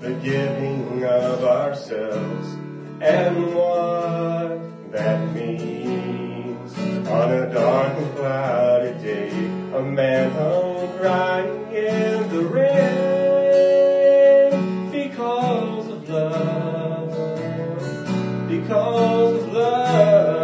the giving of ourselves and what that means. On a dark and cloudy day, a man hung crying in the rain because of love, because of love.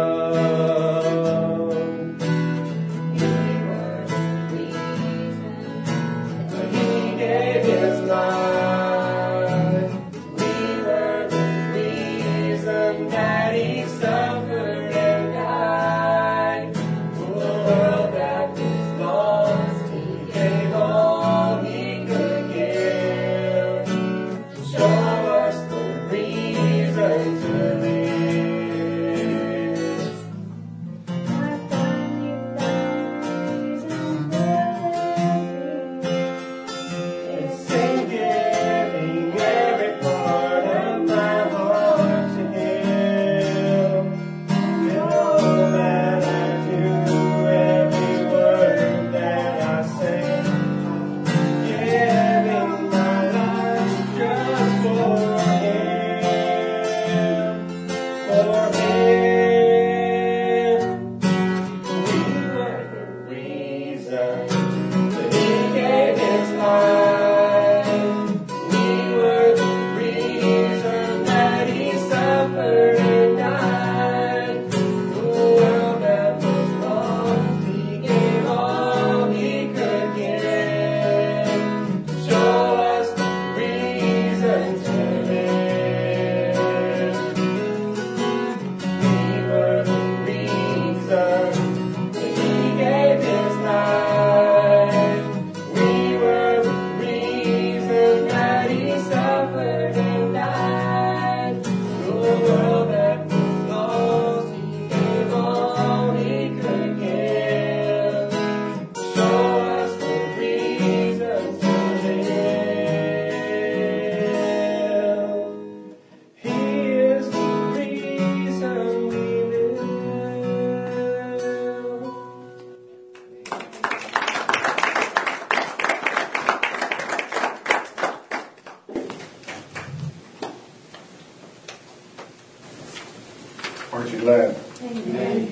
Aren't you glad? Amen.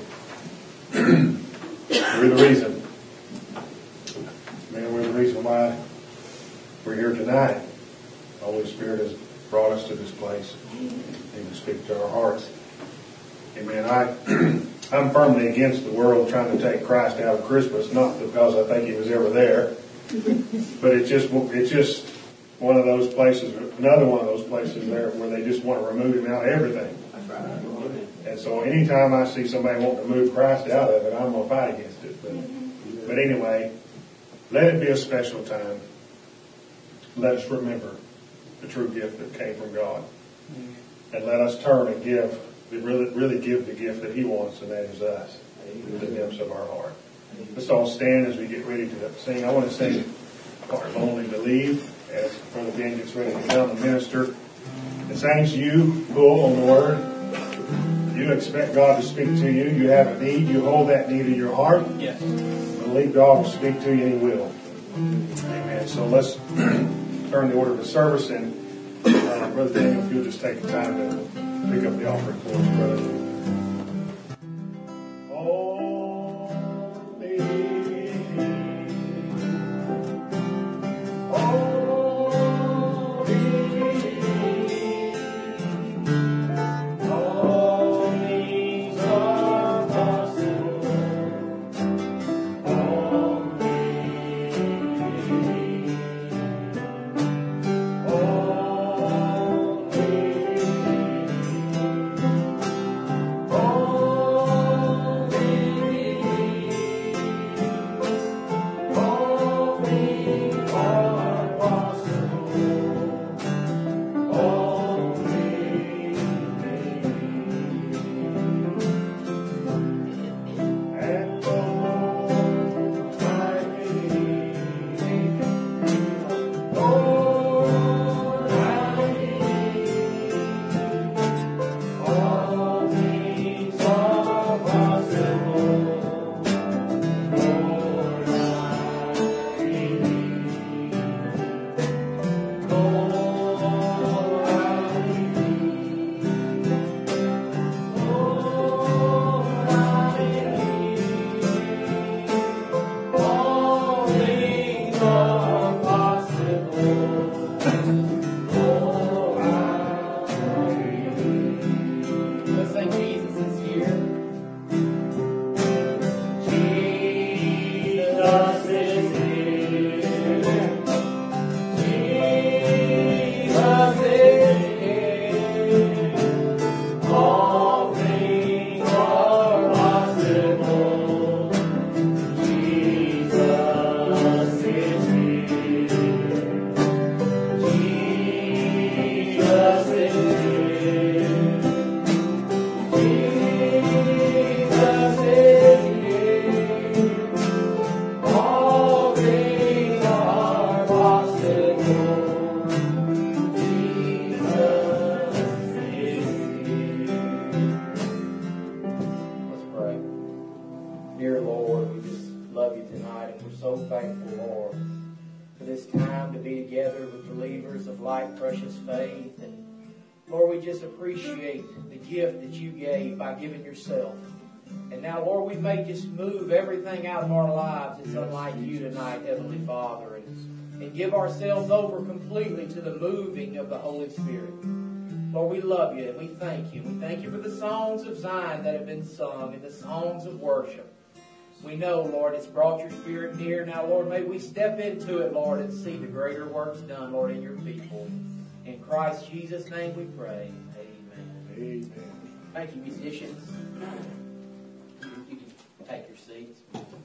We're the reason. Man, we're the reason why we're here tonight. The Holy Spirit has brought us to this place and to speak to our hearts. Amen. I'm firmly against the world trying to take Christ out of Christmas, not because I think he was ever there, but it's just one of those places, another one of those places there where they just want to remove him out of everything. And so anytime I see somebody wanting to move Christ out of it, I'm going to fight against it. But anyway, let it be a special time. Let us remember the true gift that came from God. And let us turn and give, really give the gift that he wants, and that is us, the depths of our heart. Let's all stand as we get ready to sing. I want to sing part Lonely to Leave as Brother Ben gets ready to come and minister. And saints, you pull on the word. You expect God to speak to you. You have a need. You hold that need in your heart. Yes. Believe God will speak to you, and he will. Amen. So let's turn the order of the service, and Brother Daniel, if you'll just take the time to pick up the offering for us, brother. time to be together with believers of like precious faith. And Lord, we just appreciate the gift that you gave by giving yourself. And now, Lord, we may just move everything out of our lives that's unlike you tonight, Heavenly Father, and give ourselves over completely to the moving of the Holy Spirit. Lord, we love you and we thank you. We thank you for the songs of Zion that have been sung and the songs of worship. We know, Lord, it's brought your Spirit near. Now, Lord, may we step into it, Lord, and see the greater works done, Lord, in your people. In Christ Jesus' name we pray. Amen. Amen. Thank you, musicians. You can take your seats.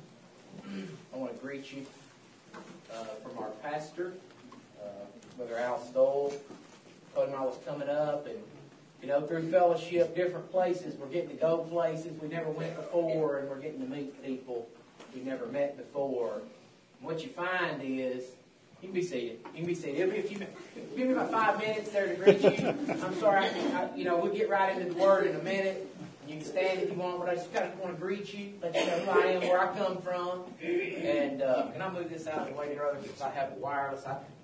I want to greet you from our pastor, Brother Al Stoll. Told him I was coming up, and through fellowship, different places, we're getting to go places we never went before, and we're getting to meet people we never met before. And what you find is, you can be seated. You can be seated. It'll be a few minutes. Give me about 5 minutes there to greet you. I'm sorry, we'll get right into the Word in a minute. You can stand if you want, but I just kind of want to greet you, let you know who I am, where I come from. And can I move this out of the way, brother, because I have it wireless.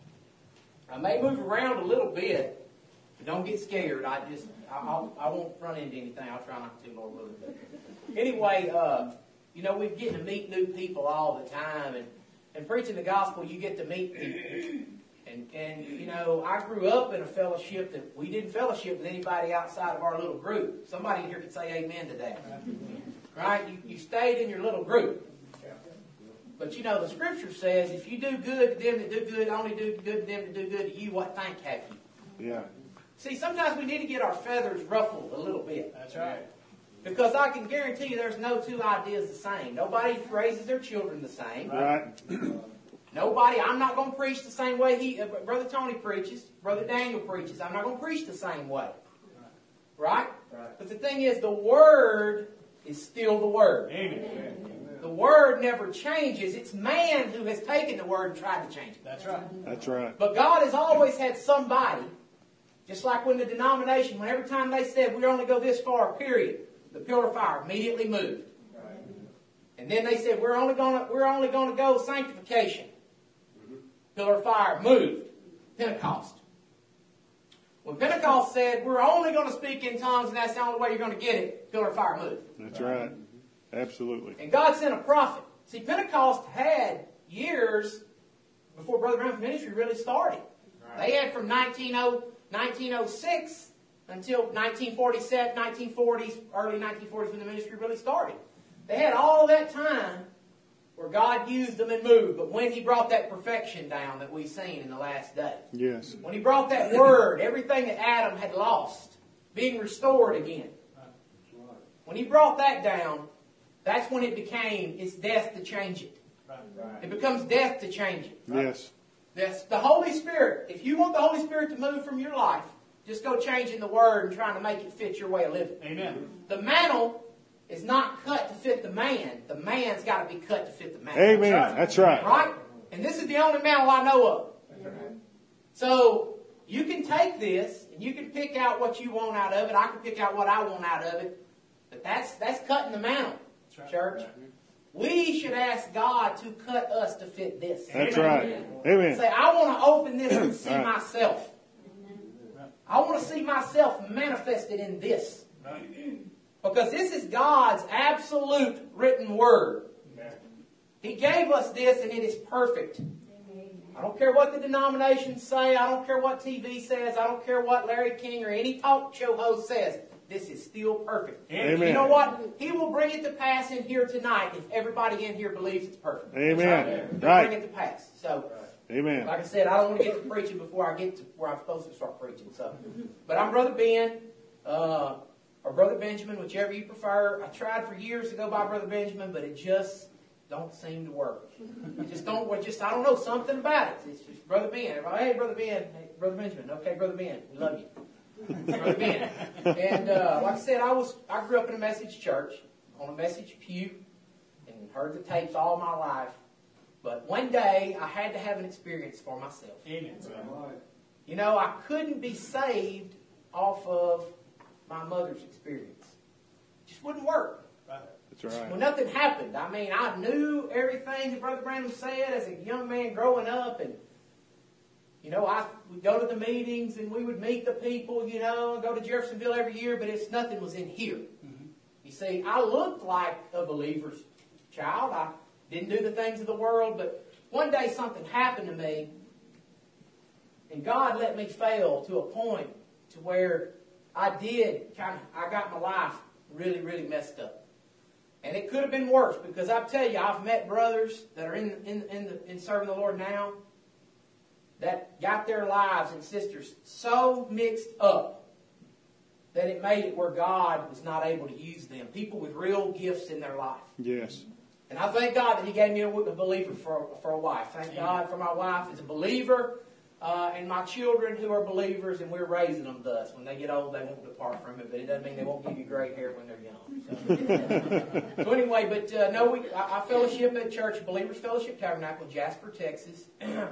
I may move around a little bit. Don't get scared. I won't run into anything. I'll try not to, Lord willing. Anyway, we're getting to meet new people all the time, and preaching the gospel, you get to meet people. And I grew up in a fellowship that we didn't fellowship with anybody outside of our little group. Somebody in here could say amen to that. Right? You stayed in your little group. But the Scripture says, if you do good to them that do good, only do good to them that do good to you, what thank have you? Yeah. See, sometimes we need to get our feathers ruffled a little bit. That's right. Because I can guarantee you there's no two ideas the same. Nobody raises their children the same. Right. Nobody, I'm not going to preach the same way Brother Tony preaches, Brother Daniel preaches. I'm not going to preach the same way. Right? But the thing is, the Word is still the Word. Amen. The Word never changes. It's man who has taken the Word and tried to change it. That's right. That's right. But God has always had somebody, just like when the denomination, when every time they said, we only go this far, period, the pillar of fire immediately moved. Right. And then they said, we're only going to go sanctification. Pillar of fire moved. Pentecost. When Pentecost said, we're only going to speak in tongues and that's the only way you're going to get it, pillar of fire moved. That's right. Absolutely. And God sent a prophet. See, Pentecost had years before Brother Branham's ministry really started. Right. They had from 1906 until 1947, 1940s, early 1940s when the ministry really started. They had all that time where God used them and moved. But when He brought that perfection down that we've seen in the last day, yes, when He brought that Word, everything that Adam had lost, being restored again. When He brought that down, that's when it became, it's death to change it. It becomes death to change it. yes. That's the Holy Spirit. If you want the Holy Spirit to move from your life, just go changing the Word and trying to make it fit your way of living. Amen. The mantle is not cut to fit the man. The man's got to be cut to fit the man. Amen. That's right. Right? And this is the only mantle I know of. So you can take this and you can pick out what you want out of it. I can pick out what I want out of it. But that's cutting the mantle, church. We should ask God to cut us to fit this. That's right. Amen. Say, I want to open this and see myself. I want to see myself manifested in this. Because this is God's absolute written Word. He gave us this and it is perfect. I don't care what the denominations say. I don't care what TV says. I don't care what Larry King or any talk show host says. This is still perfect. Amen. You know what? He will bring it to pass in here tonight if everybody in here believes it's perfect. Amen. He'll Right. bring it to pass. So, Amen. like I said, I don't want to get to preaching before I get to where I'm supposed to start preaching. So, but I'm Brother Ben, or Brother Benjamin, whichever you prefer. I tried for years to go by Brother Benjamin, but it just don't seem to work. I don't know, something about it. It's just Brother Ben. Everybody, hey, Brother Ben. Hey, Brother Benjamin. Okay, Brother Ben. We love you. Brother Ben. And like I said, I grew up in a message church, on a message pew, and heard the tapes all my life. But one day, I had to have an experience for myself. Amen. You know, I couldn't be saved off of my mother's experience. It just wouldn't work. That's right. Well, nothing happened. I mean, I knew everything that Brother Branham said as a young man growing up, and we'd go to the meetings and we would meet the people, and go to Jeffersonville every year, but nothing was in here. Mm-hmm. You see, I looked like a believer's child. I didn't do the things of the world, but one day something happened to me, and God let me fail to a point to where I got my life really, really messed up. And it could have been worse, because I tell you, I've met brothers that are in serving the Lord now that got their lives, and sisters so mixed up that it made it where God was not able to use them. People with real gifts in their life. Yes. And I thank God that He gave me a believer for a wife. Thank God for my wife as a believer, and my children who are believers, and we're raising them thus. When they get old, they won't depart from it, but it doesn't mean they won't give you gray hair when they're young. So anyway, I fellowship at church, Believers Fellowship Tabernacle in Jasper, Texas.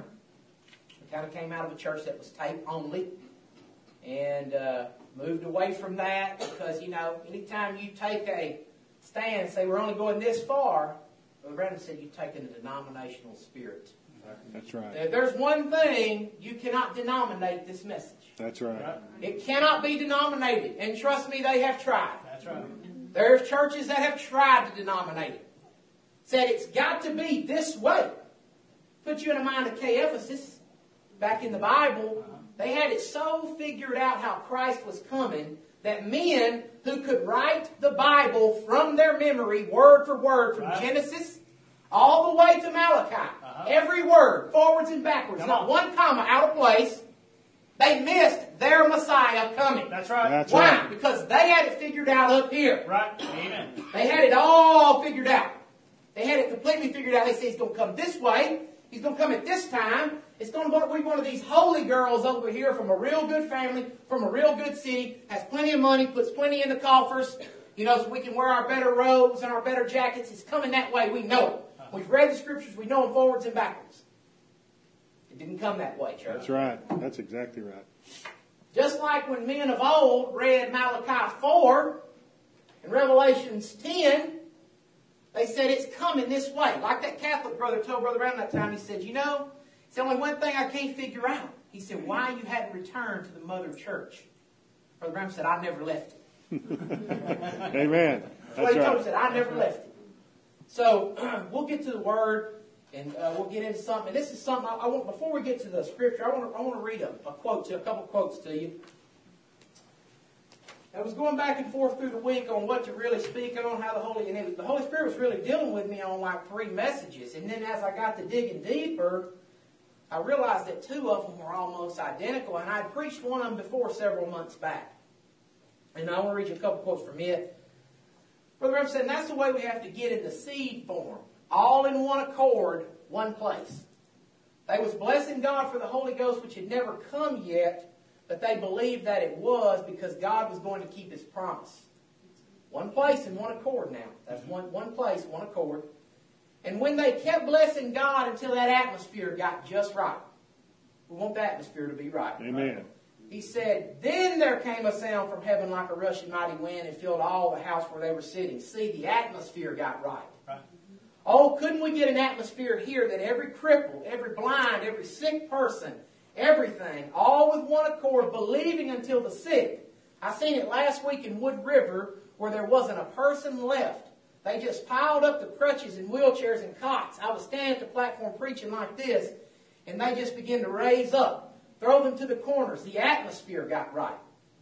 We kind of came out of a church that was tape only, and moved away from that because, anytime you take a stand and say we're only going this far, Brother Brandon said you've taken a denominational spirit. That's right. There's one thing, you cannot denominate this message. That's right. It cannot be denominated, and trust me, they have tried. That's right. There's churches that have tried to denominate it. Said it's got to be this way. Put you in the mind of Ephesus. Back in the Bible, they had it so figured out how Christ was coming that men who could write the Bible from their memory, word for word, from Genesis all the way to Malachi, every word, forwards and backwards, not one comma out of place, they missed their Messiah coming. That's right. That's Why? right. Because they had it figured out up here. Right. Amen. They had it all figured out. They had it completely figured out. They said He's going to come this way. He's going to come at this time. It's going to be one of these holy girls over here from a real good family, from a real good city, has plenty of money, puts plenty in the coffers, so we can wear our better robes and our better jackets. It's coming that way. We know it. We've read the Scriptures. We know them forwards and backwards. It didn't come that way, church. That's right. That's exactly right. Just like when men of old read Malachi 4 and Revelations 10, they said it's coming this way. Like that Catholic brother told Brother Brown that time, he said, it's the only one thing I can't figure out. He said, why you hadn't returned to the mother church. Brother Brown said, I never left it. Amen. That's what he told him. He said, I never left it. So we'll get to the Word, and we'll get into something. And this is something I want. Before we get to the Scripture, I want to read a couple quotes to you. I was going back and forth through the week on what to really speak on, how the Holy Spirit was really dealing with me on like 3 messages. And then as I got to digging deeper, I realized that 2 of them were almost identical, and I'd preached one of them before several months back. And I want to read you a couple quotes from it. Brother Ram said, and that's the way we have to get in the seed form, all in one accord, one place. They was blessing God for the Holy Ghost, which had never come yet, but they believed that it was because God was going to keep His promise. One place in one accord now. That's one place, one accord. And when they kept blessing God until that atmosphere got just right. We want the atmosphere to be right. Amen. He said, then there came a sound from heaven like a rushing mighty wind and filled all the house where they were sitting. See, the atmosphere got right. Oh, couldn't we get an atmosphere here that every cripple, every blind, every sick person, everything, all with one accord, believing until the sick. I seen it last week in Wood River where there wasn't a person left. They just piled up the crutches and wheelchairs and cots. I was standing at the platform preaching like this, and they just began to raise up, throw them to the corners. The atmosphere got right.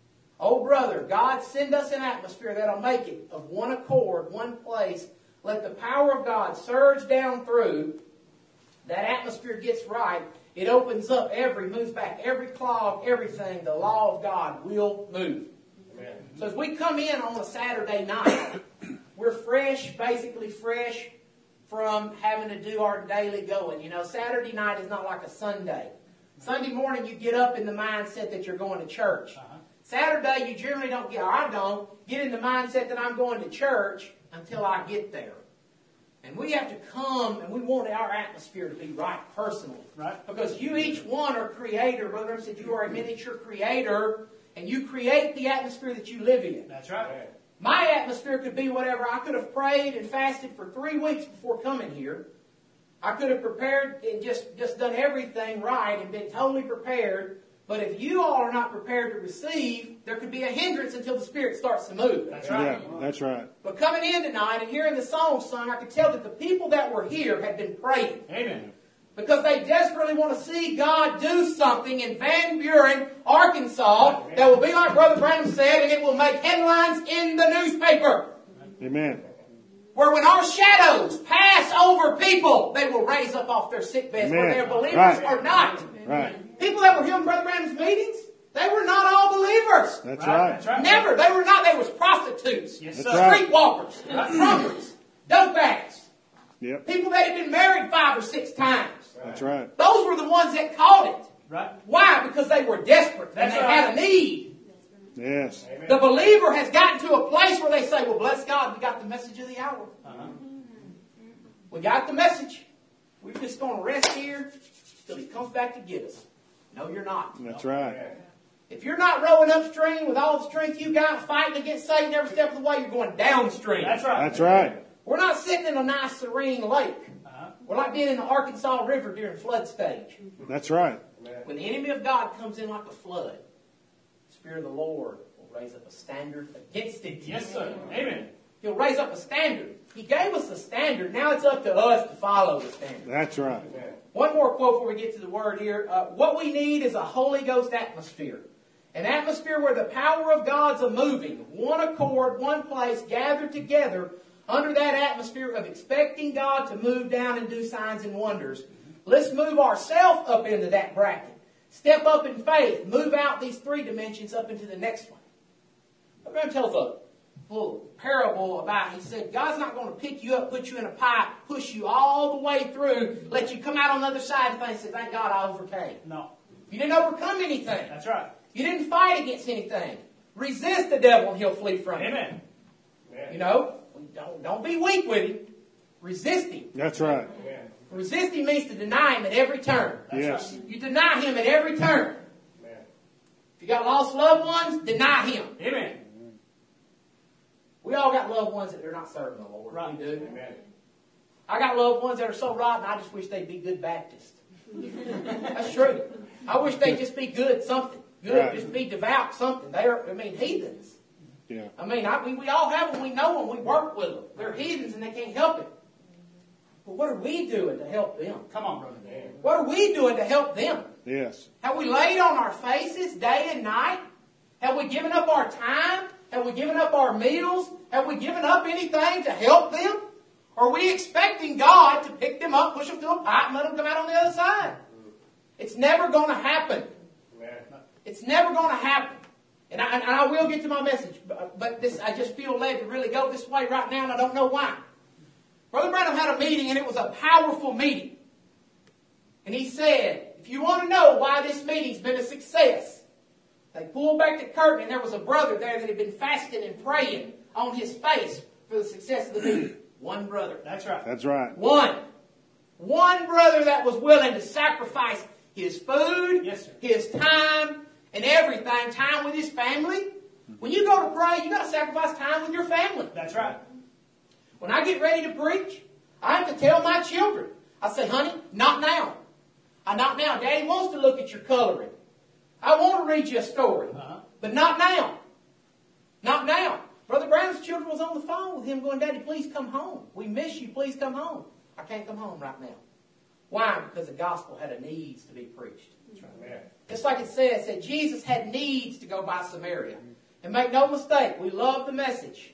Oh, brother, God, send us an atmosphere that'll make it of one accord, one place. Let the power of God surge down through. That atmosphere gets right. It opens up moves back every clog, everything. The law of God will move. Amen. So as we come in on a Saturday night, we're basically fresh from having to do our daily going. Saturday night is not like a Sunday. Sunday morning you get up in the mindset that you're going to church. Saturday you generally don't get in the mindset that I'm going to church until I get there. And we have to come, and we want our atmosphere to be right personally. Right. Because you each one are creator. Brother Ram said you are a miniature creator, and you create the atmosphere that you live in. That's right. My atmosphere could be whatever. I could have prayed and fasted for 3 weeks before coming here. I could have prepared and just done everything right and been totally prepared. But if you all are not prepared to receive, there could be a hindrance until the Spirit starts to move. That's right. Yeah, that's right. But coming in tonight and hearing the song sung, I could tell that the people that were here had been praying. Amen. Because they desperately want to see God do something in Van Buren, Arkansas, that will be like Brother Branham said, and it will make headlines in the newspaper. Amen. Where when our shadows pass over people, they will raise up off their sick beds, Amen. whether they're believers Right. or not. Right. People that were here in Brother Branham's meetings, they were not all believers. That's right. That's right. Never. They were not. They was prostitutes, Yes, That's sir. right. streetwalkers, drunkards, dope addicts, Yep. people that had been married 5 or 6 times. That's right. Those were the ones that caught it. Right. Why? Because they were desperate and That's they right. had a need. Yes. The believer has gotten to a place where they say, well, bless God, we got the message of the hour. We got the message. We're just going to rest here till He comes back to get us. No, you're not. That's right. If you're not rowing upstream with all the strength you got, fighting against Satan every step of the way, you're going downstream. That's right. That's right. We're not sitting in a nice serene lake. We're like being in the Arkansas River during flood stage. That's right. When the enemy of God comes in like a flood, the Spirit of the Lord will raise up a standard against it. Yes, sir. Amen. He'll raise up a standard. He gave us the standard. Now it's up to us to follow the standard. That's right. One more quote before we get to the word here. What we need is a Holy Ghost atmosphere. An atmosphere where the power of God's a moving, one accord, one place, gathered together under that atmosphere of expecting God to move down and do signs and wonders. Let's move ourselves up into that bracket. Step up in faith. Move out these 3 dimensions up into the next one. I'm going to tell a little parable about, he said, God's not going to pick you up, put you in a pipe, push you all the way through, let you come out on the other side and say, thank God I overcame. No. You didn't overcome anything. That's right. You didn't fight against anything. Resist the devil and he'll flee from you. Amen. You know, don't be weak with him. Resist him. That's right. Resist him means to deny him at every turn. Yes. You deny him at every turn. If you got lost loved ones, deny him. Amen. We all got loved ones that they're not serving the Lord. Right. We do. I got loved ones that are so rotten, I just wish they'd be good Baptists. That's true. I wish they'd just be good something. Good, Right. just be devout something. They're, heathens. Yeah. We all have them. We know them. We work with them. They're heathens and they can't help it. But what are we doing to help them? Come on, brother. What are we doing to help them? Yes. Have we laid on our faces day and night? Have we given up our time? Have we given up our meals? Have we given up anything to help them? Or are we expecting God to pick them up, push them through a pipe, and let them come out on the other side? It's never going to happen. It's never going to happen. And I will get to my message, but I just feel led to really go this way right now, and I don't know why. Brother Branham had a meeting, and it was a powerful meeting. And he said, if you want to know why this meeting's been a success, they pulled back the curtain, and there was a brother there that had been fasting and praying on his face for the success of the meeting. One brother. That's right. That's right. One brother that was willing to sacrifice his food, Yes, sir. his time, and everything, time with his family. When you go to pray, you got to sacrifice time with your family. That's right. When I get ready to preach, I have to tell my children. I say, honey, not now. Not now. Daddy wants to look at your coloring. I want to read you a story. But not now. Not now. Brother Brown's children was on the phone with him going, Daddy, please come home. We miss you. Please come home. I can't come home right now. Why? Because the gospel had a needs to be preached. Just like it says that Jesus had needs to go by Samaria. And make no mistake, we love the message.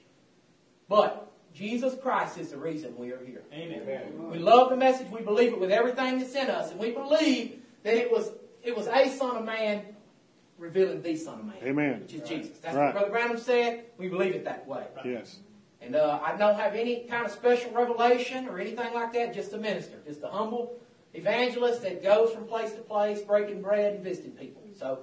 But Jesus Christ is the reason we are here. Amen. We love the message. We believe it with everything that's in us. And we believe that it was a Son of Man revealing the Son of Man. Amen. Which is Jesus. That's Right. what Brother Branham said. We believe it that way. Yes. And I don't have any kind of special revelation or anything like that. Just a minister. Just a humble evangelist that goes from place to place, breaking bread and visiting people. So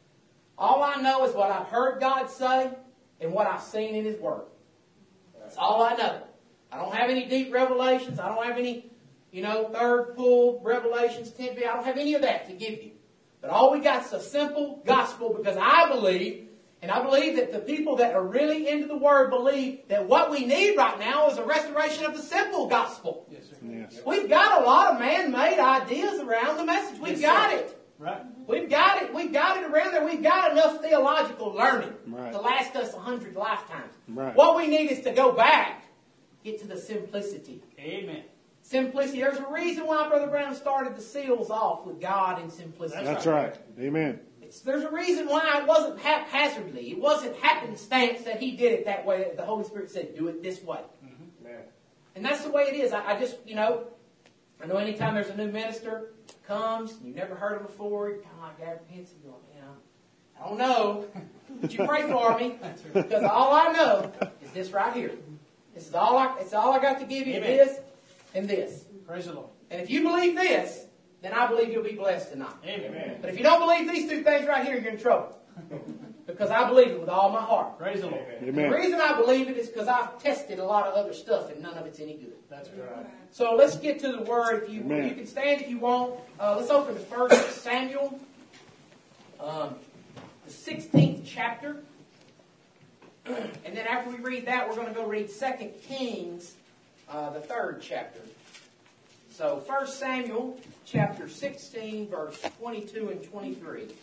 all I know is what I've heard God say and what I've seen in His Word. That's all I know. I don't have any deep revelations. I don't have any, third pull revelations, 10th. I don't have any of that to give you. But all we got is a simple gospel because I believe, and I believe that the people that are really into the Word believe that what we need right now is a restoration of the simple gospel. Yes, sir. Yes. We've got a lot of man-made ideas around the message. We've got it. Right. We've got it. We've got it around there. We've got enough theological learning Right. to last us 100 lifetimes. Right. What we need is to go back, get to the simplicity. Amen. Simplicity. There's a reason why Brother Brown started the seals off with God and simplicity. That's right. Amen. There's a reason why it wasn't haphazardly. It wasn't happenstance that he did it that way. The Holy Spirit said, do it this way. Man. And that's the way it is. I just, I know anytime there's a new minister comes, and you've never heard him before, you're kind of like apprehensive, going, I don't know, but you pray for me, because all I know is this right here. It's all I got to give you, Amen. this and this. Praise the Lord. And if you believe this, then I believe you'll be blessed tonight. Amen. But if you don't believe these two things right here, you're in trouble. Because I believe it with all my heart. Praise the Lord. Amen. The reason I believe it is because I've tested a lot of other stuff and none of it's any good. That's right. So let's get to the Word. If you can stand if you want. Let's open to 1 Samuel, the 16th chapter. And then after we read that, we're going to go read 2 Kings, the 3rd chapter. So 1 Samuel chapter 16, verse 22 and 23. You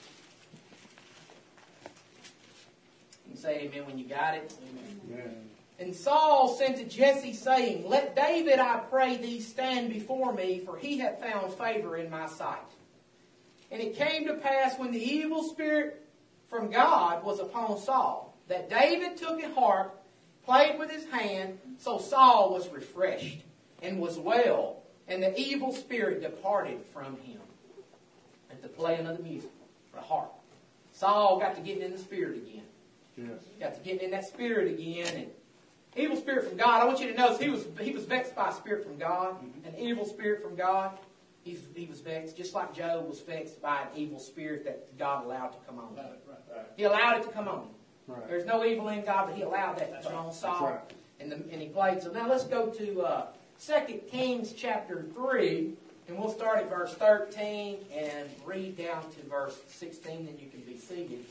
can say amen when you got it. Amen. And Saul sent to Jesse, saying, Let David, I pray thee, stand before me, for he hath found favor in my sight. And it came to pass, when the evil spirit from God was upon Saul, that David took a harp, played with his hand, so Saul was refreshed, and was well, and the evil spirit departed from him. At the playing of the music, the harp. Saul got to getting in the spirit again. Yes. Got to getting in that spirit again, and evil spirit from God. I want you to notice he was vexed by a spirit from God, an evil spirit from God. He was vexed, just like Job was vexed by an evil spirit that God allowed to come on. He allowed it to come on. Right. There's no evil in God, but he allowed that to come on Saul. right. And he played. So now let's go to 2 Kings chapter 3, and we'll start at verse 13 and read down to verse 16, then you can be seated.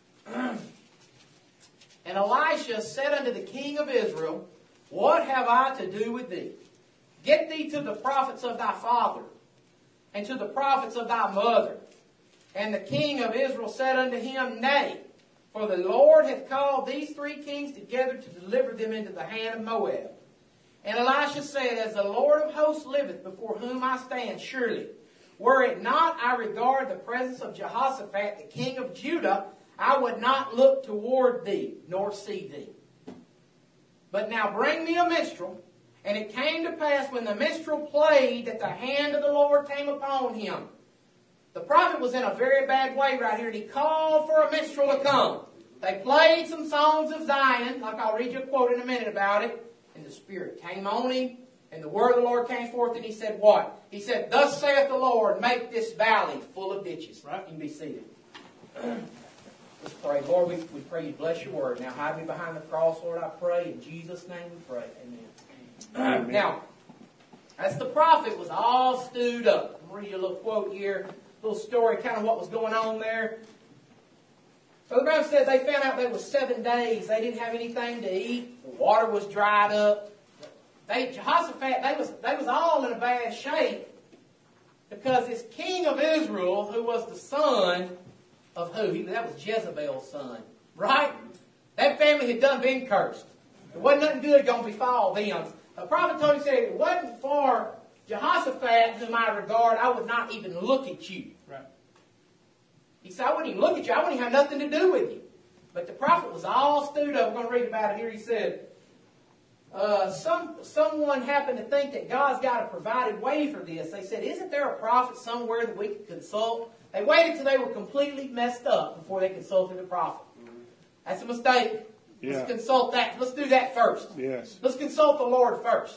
And Elisha said unto the king of Israel, What have I to do with thee? Get thee to the prophets of thy father, and to the prophets of thy mother. And the king of Israel said unto him, Nay, for the Lord hath called these 3 kings together to deliver them into the hand of Moab. And Elisha said, As the Lord of hosts liveth, before whom I stand, surely, were it not I regard the presence of Jehoshaphat, the king of Judah, I would not look toward thee, nor see thee. But now bring me a minstrel. And it came to pass, when the minstrel played, that the hand of the Lord came upon him. The prophet was in a very bad way right here, and he called for a minstrel to come. They played some songs of Zion, like I'll read you a quote in a minute about it. And the Spirit came on him, and the word of the Lord came forth, and he said what? He said, Thus saith the Lord, make this valley full of ditches. Right? You can be seated. Let's pray. Lord, we pray you bless your word. Now hide me behind the cross, Lord, I pray. In Jesus' name we pray. Amen. Now, as the prophet was all stewed up, I'm going to read you a little quote here, a little story, kind of what was going on there. So the Bible says they found out there was 7 days. They didn't have anything to eat. The water was dried up. Jehoshaphat, they was all in a bad shape because this king of Israel, who was the son of who? That was Jezebel's son, right? That family had done been cursed. There wasn't nothing good going to befall them. The prophet told him, said, if it wasn't for Jehoshaphat, whom I regard, I would not even look at you. Right. He said, I wouldn't even look at you. I wouldn't even have nothing to do with you. But the prophet was all stewed up. We're going to read about it here. He said, someone happened to think that God's got a provided way for this. They said, isn't there a prophet somewhere that we could consult? They waited till they were completely messed up before they consulted the prophet. That's a mistake. Yeah. Let's consult that. Let's do that first. Yes. Let's consult the Lord first.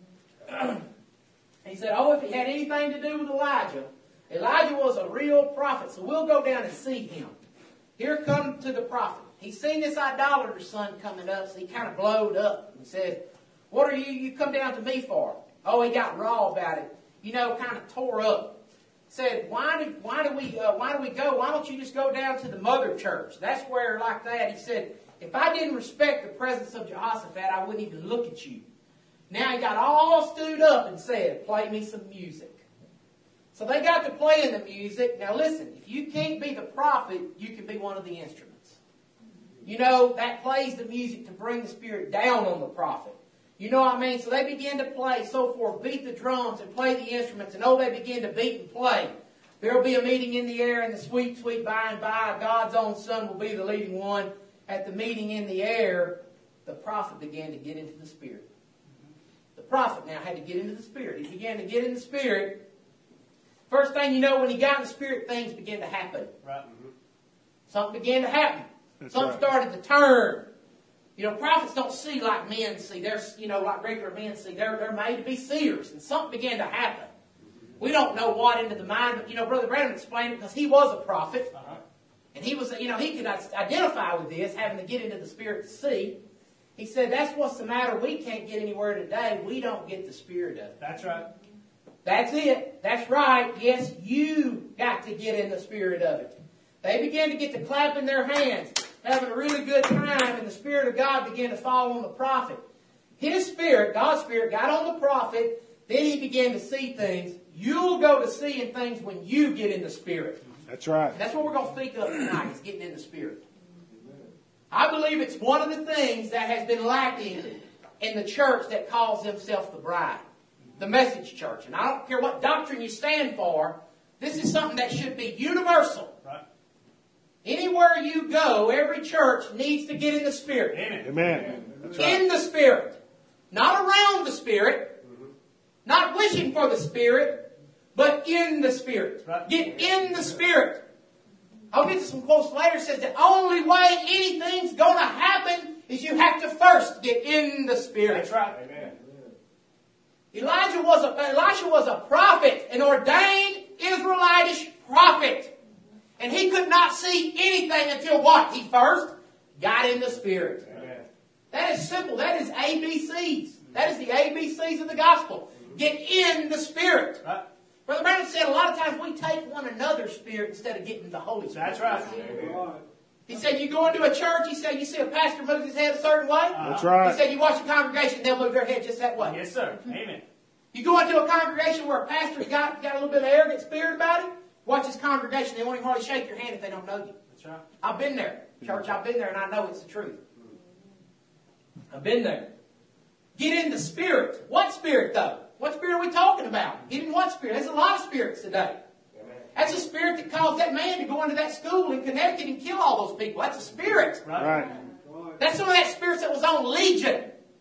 He said, if he had anything to do with Elijah, Elijah was a real prophet, so we'll go down and see him. Here come to the prophet. He's seen this idolater's son coming up, so he kind of blowed up and said, what are you come down to me for? Oh, he got raw about it. Kind of tore up. Said, why do we go? Why don't you just go down to the mother church? That's where, like that, he said, if I didn't respect the presence of Jehoshaphat, I wouldn't even look at you. Now he got all stewed up and said, play me some music. So they got to playing the music. Now listen, if you can't be the prophet, you can be one of the instruments. You know, that plays the music to bring the Spirit down on the prophet. You know what I mean? So they began to play, so forth, beat the drums and play the instruments, and they began to beat and play. There will be a meeting in the air, and the sweet, sweet by and by, God's own Son will be the leading one. At the meeting in the air, the prophet began to get into the Spirit. The prophet now had to get into the Spirit. He began to get in the Spirit. First thing you know, when he got in the Spirit, things began to happen. Right. Something began to happen. Something right. started to turn. You know, prophets don't see like men see. They're, like regular men see. They're made to be seers. And something began to happen. We don't know what into the mind, but, Brother Branham explained it because he was a prophet. Uh-huh. And he was, he could identify with this, having to get into the Spirit to see. He said, that's what's the matter. We can't get anywhere today. We don't get the Spirit of it. That's right. That's it. That's right. Yes, you got to get in the Spirit of it. They began to get to clapping their hands, having a really good time, and the Spirit of God began to fall on the prophet. His Spirit, God's Spirit, got on the prophet. Then he began to see things. You'll go to seeing things when you get in the Spirit. That's right. And that's what we're going to speak of tonight, is getting in the Spirit. I believe it's one of the things that has been lacking in the church that calls themselves the bride. The Message Church. And I don't care what doctrine you stand for, this is something that should be universal. Right. Anywhere you go, every church needs to get in the Spirit. Amen. Amen. That's right. In the Spirit. Not around the Spirit. Not wishing for the Spirit, but in the Spirit. Right. Get in the Spirit. I'll get to some quotes later. It says the only way anything's going to happen is you have to first get in the Spirit. That's right. Amen. Elisha was a prophet, an ordained Israelitish prophet. And he could not see anything until what? He first got in the Spirit. Amen. That is simple. That is ABCs. That is the ABCs of the gospel. Get in the Spirit. Right. Brother Brandon said a lot of times we take one another's Spirit instead of getting the Holy Spirit. That's right. Amen. He said you go into a church, he said you see a pastor move his head a certain way. That's right. He said you watch a congregation, they'll move their head just that way. Yes, sir. Amen. You go into a congregation where a pastor's got a little bit of arrogant spirit about him, watch his congregation, they won't even hardly shake your hand if they don't know you. That's right. I've been there. Church, I've been there and I know it's the truth. I've been there. Get in the Spirit. What Spirit though? What Spirit are we talking about? Get in what Spirit? There's a lot of spirits today. That's a spirit that caused that man to go into that school in Connecticut and kill all those people. That's a spirit. Right. That's some of that spirits that was on Legion.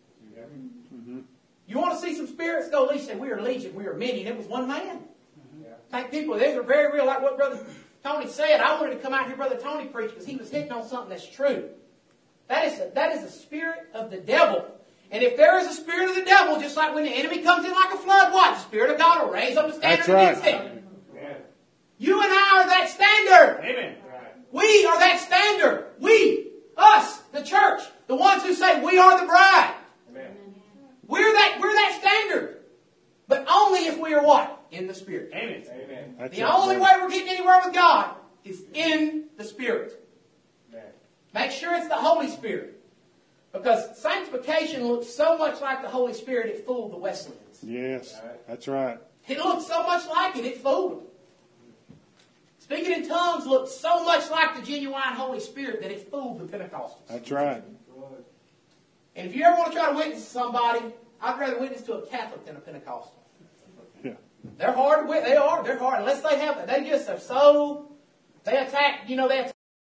You want to see some spirits? Go Legion. Say, we are Legion. We are many. And it was one man. Thank people. These are very real. Like what Brother Tony said. I wanted to come out here, Brother Tony preach, because he was hitting on something that's true. That is a spirit of the devil. And if there is a spirit of the devil, just like when the enemy comes in like a flood, what? The Spirit of God will raise up a standard That's right. against him. You and I are that standard. Amen. We are that standard. We, us, the church, the ones who say we are the bride. Amen. We're that standard. But only if we are what? In the Spirit. Amen. Amen. That's The it. only way we're getting anywhere with God is in the Spirit. Make sure it's the Holy Spirit. Because sanctification looks so much like the Holy Spirit, it fooled the Wesleyans. Yes. That's right. It looked so much like it fooled them. Speaking in tongues looked so much like the genuine Holy Spirit that it fooled the Pentecostals. That's right. And if you ever want to try to witness to somebody, I'd rather witness to a Catholic than a Pentecostal. Yeah. They're hard to witness. They're hard. Unless they have, they just are so, they attack, they attack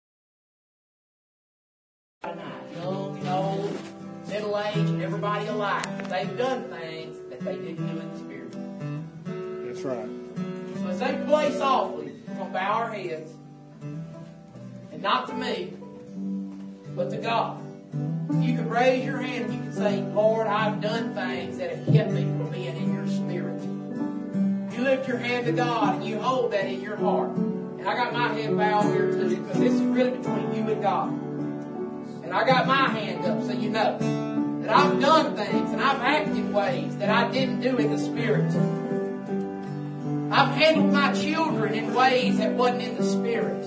young and old, middle age, and everybody alike. They've done things that they didn't do in the Spirit. That's right. So as they play softly, we're going to bow our heads. And not to me, but to God. You can raise your hand and you can say, Lord, I've done things that have kept me from being in your Spirit. You lift your hand to God and you hold that in your heart. And I got my head bowed here too, because this is really between you and God. And I got my hand up so you know that I've done things and I've acted in ways that I didn't do in the Spirit. I've handled my children in ways that wasn't in the Spirit.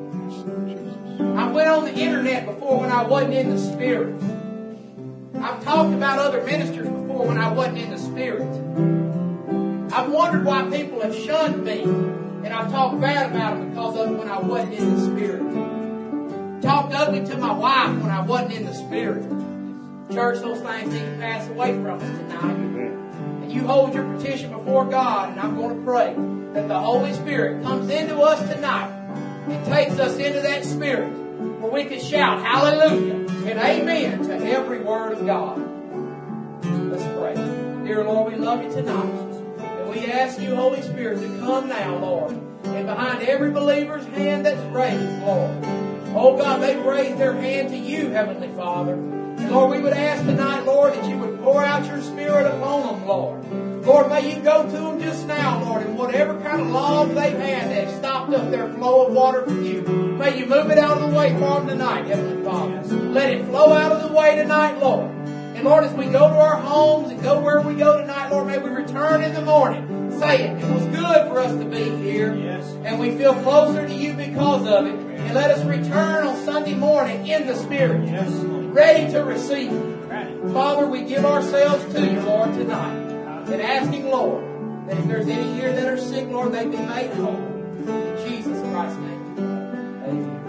I went on the internet before when I wasn't in the Spirit. I've talked about other ministers before before when I wasn't in the Spirit. I've wondered why people have shunned me, and I've talked bad about them because of it when I wasn't in the Spirit. Talked ugly to my wife when I wasn't in the Spirit. Church, those things need to pass away from us tonight. And you hold your petition before God, and I'm going to pray that the Holy Spirit comes into us tonight and takes us into that Spirit where we can shout hallelujah and amen to every word of God. Let's pray. Dear Lord, we love you tonight. And we ask you, Holy Spirit, to come now, Lord. And behind every believer's hand that's raised, Lord. Oh God, they raise their hand to you, Heavenly Father. And Lord, we would ask tonight, Lord, that you would pour out your Spirit upon them, Lord. Lord, may you go to them just now, Lord, and whatever kind of laws they've had that have stopped up their flow of water from you, may you move it out of the way for them tonight, Heavenly Father. Let it flow out of the way tonight, Lord. And Lord, as we go to our homes and go where we go tonight, Lord, may we return in the morning saying it was good for us to be here. Yes. And we feel closer to you because of it. And let us return on Sunday morning in the Spirit. Yes. Ready to receive. Father, we give ourselves to you, Lord, tonight. And asking, Lord, that if there's any here that are sick, Lord, they be made whole. In Jesus Christ's name. Amen.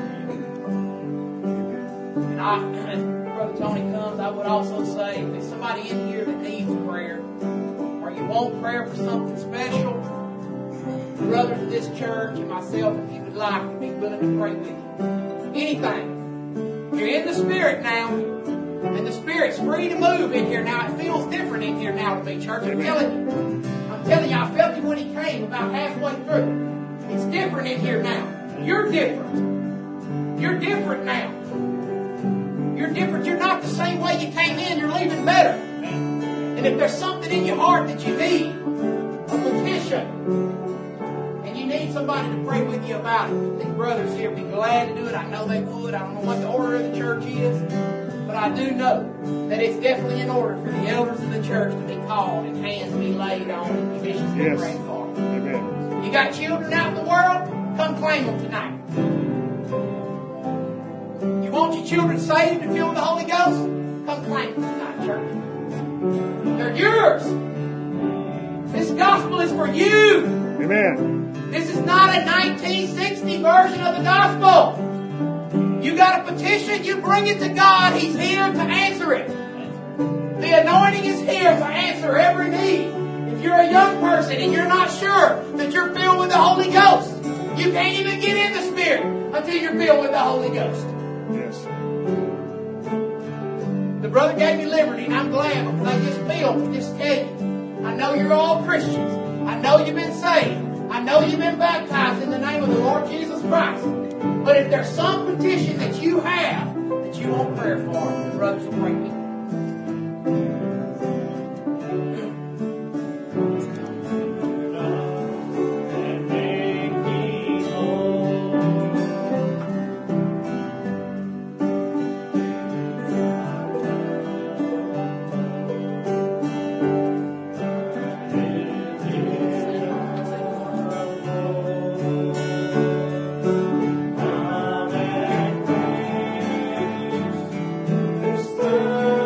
And Brother Tony comes, I would also say, if there's somebody in here that needs prayer, or you want prayer for something special, the brothers of this church and myself, if you would like, would be willing to pray with you. Anything. You're in the Spirit now. And the Spirit's free to move in here now. It feels different in here now to me, church. I'm telling you, I felt it when he came about halfway through. It's different in here now. You're different. You're different now. You're different. You're not the same way you came in. You're leaving better. And if there's something in your heart that you need, a petition, and you need somebody to pray with you about it, these brothers here would be glad to do it. I know they would. I don't know what the order of the church is. But I do know that it's definitely in order for the elders of the church to be called and hands be laid on and commissions be prayed for. Amen. You got children out in the world? Come claim them tonight. You want your children saved and filled with the Holy Ghost? Come claim them tonight, church. They're yours. This gospel is for you. Amen. This is not a 1960 version of the gospel. You got a petition, you bring it to God. He's here to answer it. The anointing is here to answer every need. If you're a young person and you're not sure that you're filled with the Holy Ghost, you can't even get in the Spirit until you're filled with the Holy Ghost. Yes. The brother gave me liberty, and I'm glad because I just feel to just tell you, I know you're all Christians. I know you've been saved. I know you've been baptized in the name of the Lord Jesus Christ. But if there's some petition that you have that you want prayer for, the brothers will pray with you. Lord.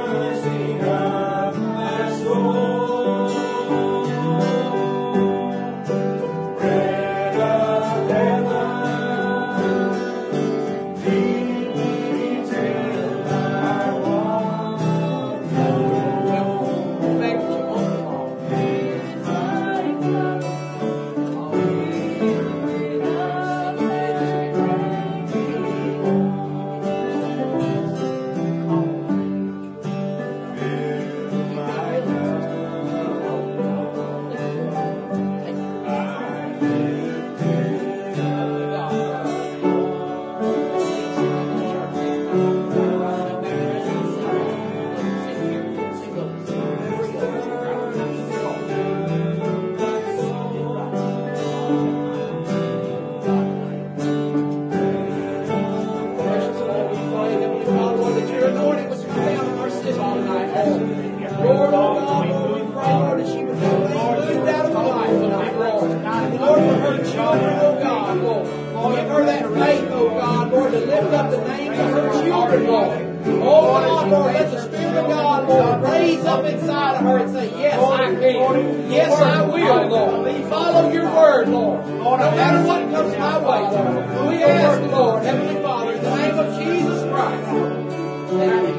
God, Lord, to lift up the names of her children, Lord. Oh God, Lord, let the Spirit of God, Lord, raise up inside of her and say, yes, I can. Yes, I will, Lord. Follow your word, Lord. No matter what comes my way, Lord. We ask, Lord, Heavenly Father, in the name of Jesus Christ. Amen.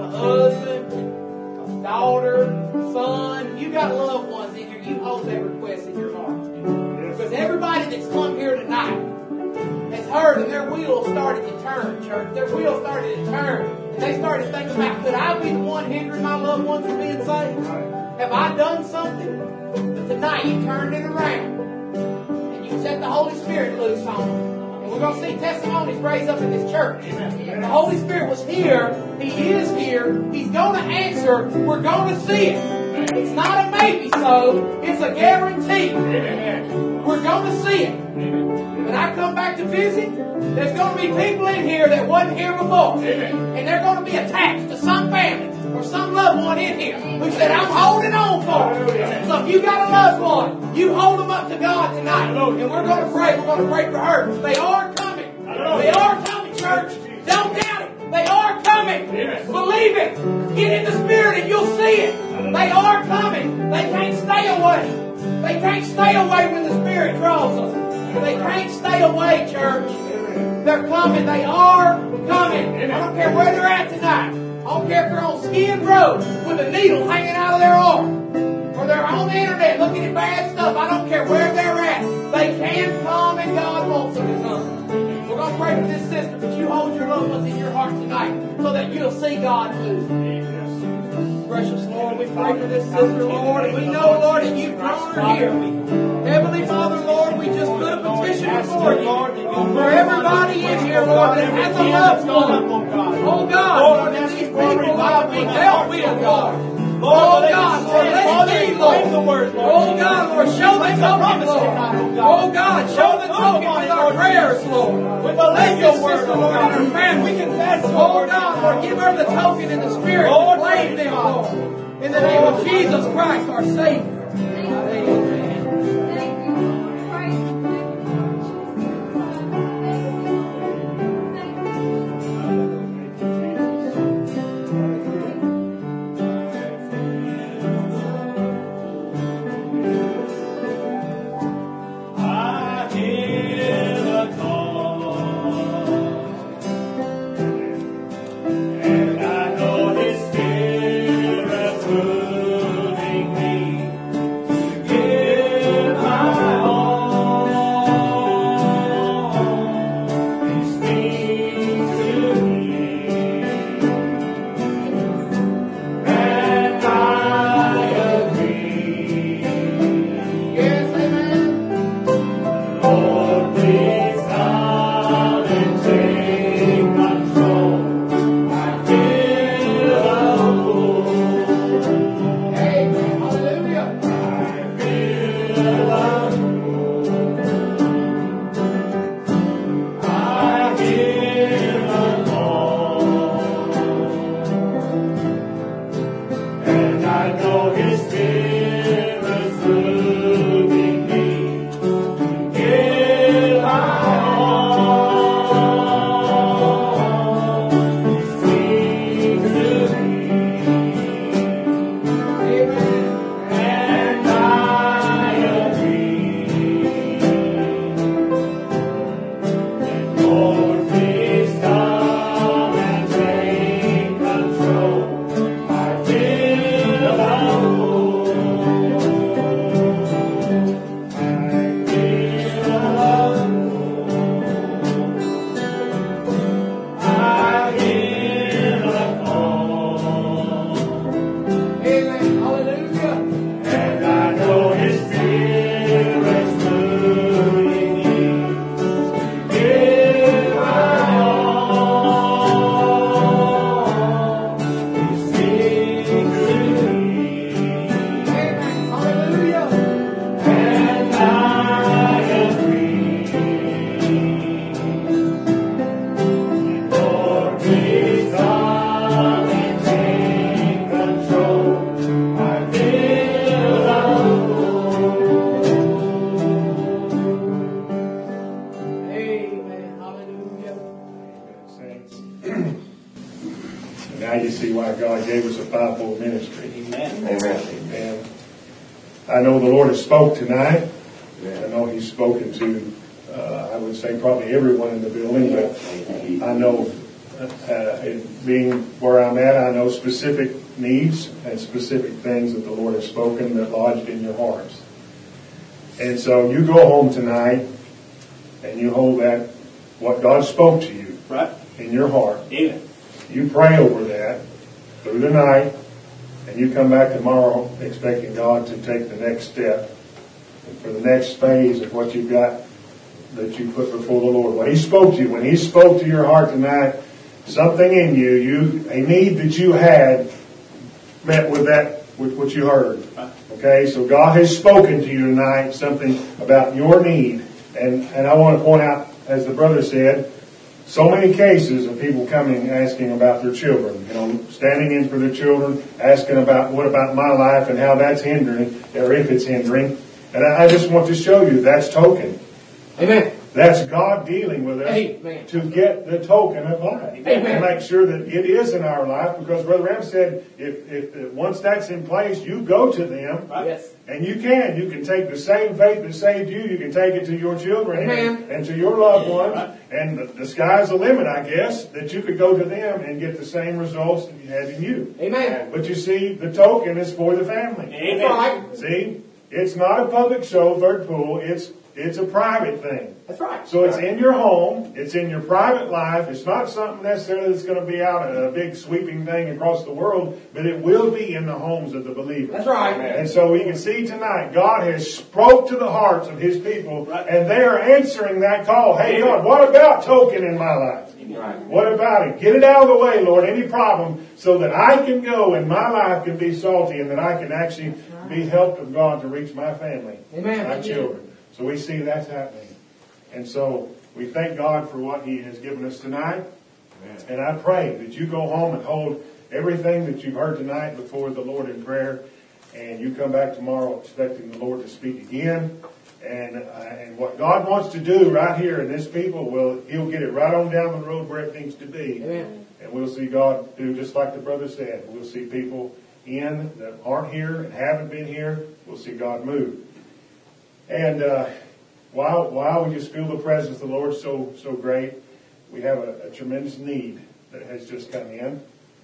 a husband, a daughter, son. You got loved ones in here. You hold that request in your heart. Because everybody that's come here tonight has heard and their wheels started to turn, church. Their wheels started to turn. And they started thinking about, could I be the one hindering my loved ones from being saved? Have I done something? But tonight you turned it around. And you set the Holy Spirit loose on them. And we're going to see testimonies raised up in this church. And the Holy Spirit was here. He is here. He's going to answer. We're going to see it. It's not a maybe so. It's a guarantee. We're going to see it. When I come back to visit, there's going to be people in here that wasn't here before. And they're going to be attached to some family or some loved one in here who said, I'm holding on for it. So if you got a loved one, you hold them up to God tonight. And we're going to pray. We're going to pray for her. They are coming. They are coming, church. Don't doubt it. They are coming. Believe it. Get in the Spirit and you'll see it. They are coming. They can't stay away. They can't stay away when the Spirit draws us. They can't stay away, church. They're coming. They are coming. I don't care where they're at tonight. I don't care if they're on Skid Row with a needle hanging out of their arm. Or they're on the internet looking at bad stuff. I don't care where they're at. They can come and God wants them to come. We're going to pray for this sister, but you hold your loved ones in your heart tonight so that you'll see God move. Precious Lord, we pray for this sister, Lord, and we know, Lord, that you've drawn her here. Heavenly Father, Lord, we just put a petition before you for everybody in here, Lord, that has a loved one. Oh God, Lord, that these people are being dealt with, Lord. Oh God, Lord, let it be, Lord. Oh God, Lord, show the token, Lord. Oh God, show the token with our prayers, Lord. With the let your sister, Lord, and her family. We confess, oh God, Lord, give her the token in the Spirit to play them, Lord. In the name of Jesus Christ, our Savior. Amen. I know the Lord has spoke tonight. I know He's spoken to, I would say, probably everyone in the building, but I know being where I'm at, I know specific needs and specific things that the Lord has spoken that lodged in your hearts. And so you go home tonight and you hold that, what God spoke to you Right. in your heart. Amen. You pray over that through the night, and you come back tomorrow expecting God to take the next step and for the next phase of what you've got that you put before the Lord. When He spoke to you, when He spoke to your heart tonight, something in you, a need that you had met with that, with what you heard. Okay, so God has spoken to you tonight something about your need. And I want to point out, as the brother said, so many cases of people coming asking about their children, standing in for their children, asking about what about my life and how that's hindering, or if it's hindering. And I just want to show you that's token. Amen. That's God dealing with us. Amen. To get the token of life. Amen. And make sure that it is in our life, because Brother Ram said, if once that's in place, you go to them. Yes. And you can take the same faith that saved you, you can take it to your children and to your loved ones. And the sky's the limit, I guess, that you could go to them and get the same results that you had in you. Amen. But you see, the token is for the family. Amen. That's right. See, it's not a public show, third pool, it's a private thing. That's right. So it's in your home, it's in your private life, it's not something necessarily that's going to be out a big sweeping thing across the world, but it will be in the homes of the believers. That's right. And so we can see tonight, God has spoke to the hearts of His people, and they are answering that call. Hey God, what about token in my life? Right. What about it? Get it out of the way, Lord, any problem, so that I can go and my life can be salty and that I can actually be helped of God to reach my family, Amen. my children. So we see that's happening. And so we thank God for what He has given us tonight. Amen. And I pray that you go home and hold everything that you've heard tonight before the Lord in prayer. And you come back tomorrow expecting the Lord to speak again. And what God wants to do right here in this people, He'll get it right on down the road where it needs to be. Amen. And we'll see God do just like the brother said. We'll see people in that aren't here and haven't been here. We'll see God move. And while we just feel the presence of the Lord so great, we have a tremendous need that has just come in.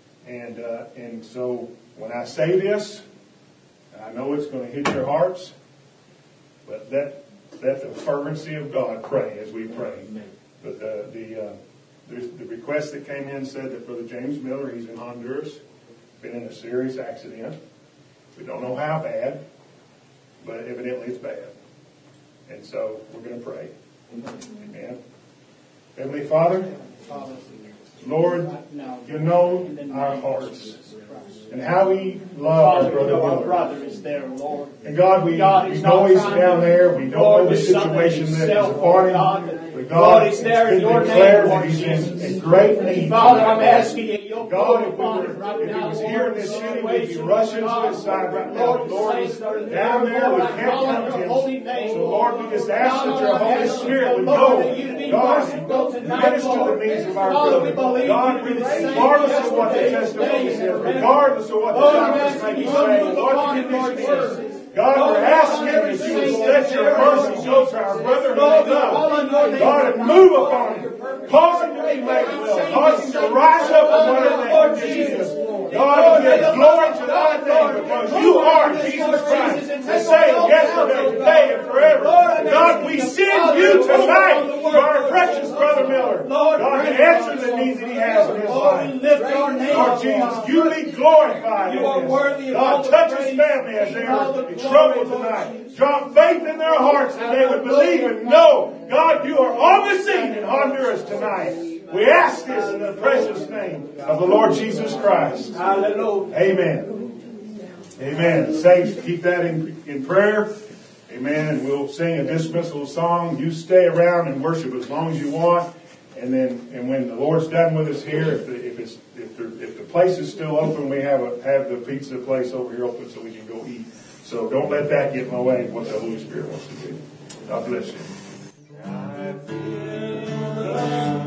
And so when I say this, I know it's going to hit your hearts, but let the fervency of God pray as we pray. But the request that came in said that Brother James Miller, he's in Honduras, been in a serious accident. We don't know how bad, but evidently it's bad. And so we're going to pray. Amen. Heavenly Father, Lord, you know our hearts and how we love our brother. Our brother is there, Lord. And God, we know he's down there. We don't know the situation that is upon him. But God, is there in it's your been declared name, that he's Jesus. in great need. Father, I'm asking you, God, if he was here in this city, we'd be rushing to his side right now. Lord, he's down there. We can't come to him. So, Lord, we just ask that your Holy Spirit would go. God, minister the needs of our brother. God, regardless of what the testimony says, regardless of what the doctors may be saying, Lord, the condition is. God, we're asking that you would let your mercy go to our brother in love. God, and move upon him. Cause him to be made well. Cause him to rise up from whatever that condition is. God, we give glory to thy name because you are Jesus Christ, the same yesterday, today, and forever. God, we send you tonight for our precious brother Miller. God, to answer the needs that he has in his life. Lord Jesus, you be glorified in this. God, touch his family as they are in trouble tonight. Drop faith in their hearts that they would believe and know, God, you are on the scene in Honduras tonight. We ask this in the precious name of the Lord Jesus Christ. Hallelujah. Amen. Amen. Saints, keep that in prayer. Amen. And we'll sing a dismissal song. You stay around and worship as long as you want. And when the Lord's done with us here, if the place is still open, we have the pizza place over here open so we can go eat. So don't let that get in the way of what the Holy Spirit wants to do. God bless you.